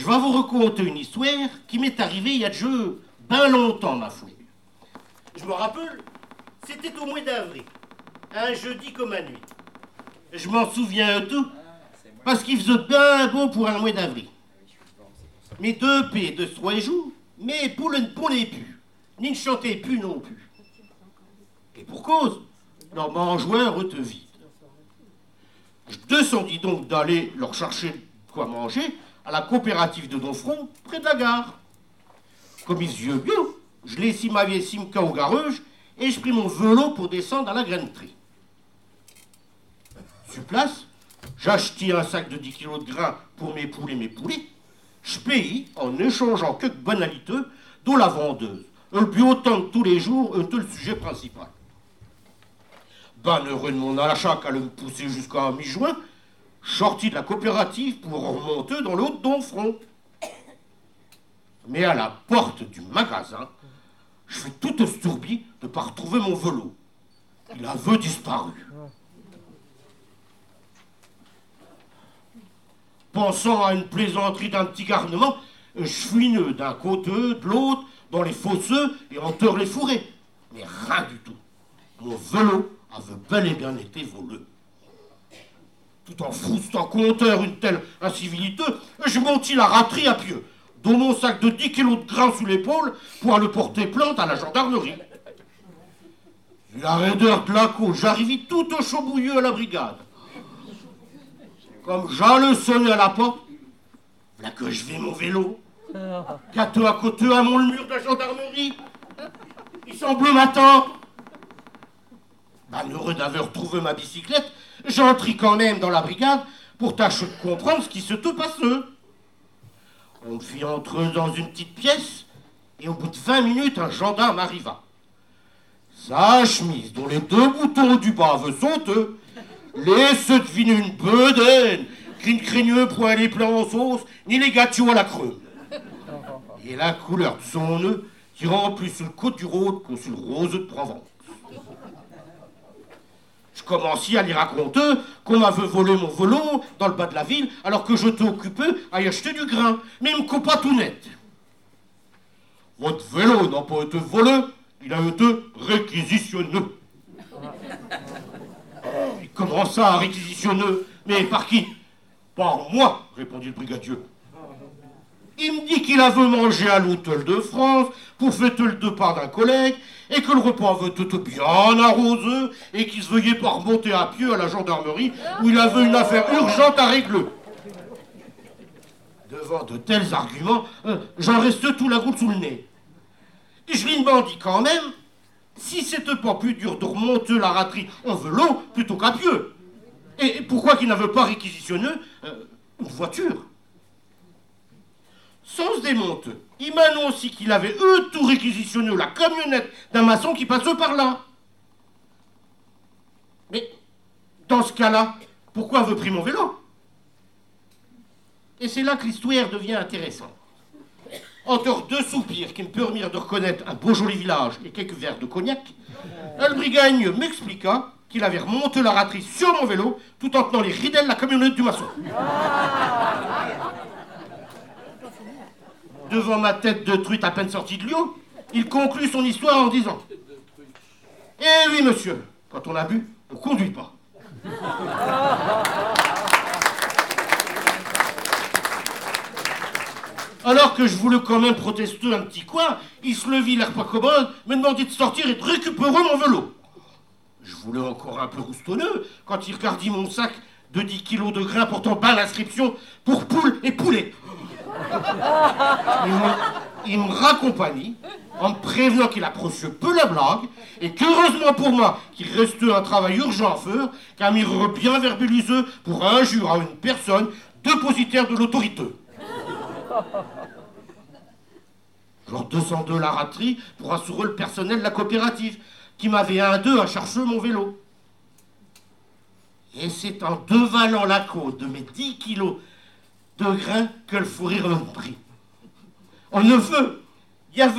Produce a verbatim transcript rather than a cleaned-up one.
je vais vous raconter une histoire qui m'est arrivée il y a de jeu ben longtemps, ma foi. Je me rappelle, c'était au mois d'avril, un jeudi comme à nuit. Je m'en souviens tout, parce qu'il faisait bien beau pour un mois d'avril. Mais deux P de trois jours, mais pour ne ponait plus, ni ne chantait plus non plus. Et pour cause, leur mangeoire était vide. Je descendis donc d'aller leur chercher quoi manger à la coopérative de Donfront, près de la gare. Comme ils faisaient bien, je laissai ma vieille Simca au garage et je pris mon vélo pour descendre à la grainerie. Sur place, j'achetai un sac de dix kilos de grains pour mes poules et mes poulets. Je payai en échangeant quelques banalités dont la vendeuse. Le plus autant de tous les jours était le sujet principal. Ben heureux de mon achat qu'elle me pousser jusqu'à mi-juin, je sortis de la coopérative pour remonter dans l'autre Donfront. Mais à la porte du magasin, je fais tout estourbi de ne pas retrouver mon vélo. Il avait disparu. Pensant à une plaisanterie d'un petit garnement, je fouineux d'un côté, de l'autre, dans les fosseux et en terre les fourrés. Mais rien du tout. Mon vélo avait bel et bien été volé. Tout en froustant compteur une telle incivilité, je montis la raterie à pied, dont mon sac de dix kilos de grains sous l'épaule pour aller porter plainte à la gendarmerie. Vu la raideur de la côte, j'arrivai tout au chaud bouilleux à la brigade. Comme j'allais sonner à la porte, là que je vais mon vélo, gâteau à côté à mon mur de la gendarmerie. Il semble m'attendre. Ben, heureux d'avoir retrouvé ma bicyclette, j'entrai quand même dans la brigade pour tâcher de comprendre ce qui se te passait. On me fit entrer dans une petite pièce et au bout de vingt minutes, un gendarme arriva. Sa chemise, dont les deux boutons du bas avaient sauté, laisse deviner une bedaine qui ne craignait point les plats en sauce ni les gâteaux à la creux. Et la couleur de son nœud tirant plus sur le côte du Rhône que sur le rose de Provence. Je commençai à lui raconter qu'on m'avait volé mon vélo dans le bas de la ville alors que j'étais occupé à y acheter du grain. Mais il me coupa tout net. Votre vélo n'a pas été volé, il a été réquisitionné. Il commença à réquisitionner. Mais par qui? Par moi, répondit le brigadier. Il me dit qu'il avait mangé à l'hôtel de France pour fêter le départ d'un collègue et que le repas avait été bien arrosé et qu'il se veillait pas remonter à pied à la gendarmerie où il avait une affaire urgente à régler. Devant de tels arguments, euh, j'en restais tout la goutte sous le nez. Et je lui demandis quand même si c'était pas plus dur de remonter la raterie en vélo plutôt qu'à pied. Et pourquoi qu'il n'avait pas réquisitionné euh, une voiture. Sans se démonter, il m'annonce qu'il avait eux tout réquisitionné la camionnette d'un maçon qui passait par là. Mais dans ce cas-là, pourquoi avait pris mon vélo? Et c'est là que l'histoire devient intéressante. Entre deux soupirs qui me permirent de reconnaître un beau joli village et quelques verres de cognac, le brigagne m'expliqua qu'il avait remonté la raterie sur mon vélo tout en tenant les ridelles de la camionnette du maçon. Devant ma tête de truite à peine sortie de l'eau, il conclut son histoire en disant « Eh oui, monsieur, quand on a bu, on ne conduit pas. » Alors que je voulais quand même protester un petit coin, il se levit l'air pas commode, me demandait de sortir et de récupérer mon vélo. Je voulais encore un peu roustonneux quand il regardit mon sac de dix kilos de grains portant bas l'inscription « Pour poules et poulets ». Il me, il me raccompagnit en me prévenant qu'il approchait peu la blague et qu'heureusement pour moi qu'il restait un travail urgent à faire car il aurait bien verbelisé pour injure à une personne dépositaire de l'autorité. Je redescendais la raterie pour assurer le personnel de la coopérative qui m'avait un d'eux à chercher mon vélo. Et c'est en dévalant la côte de mes dix kilos de grains que le fou rire me prit. En effet,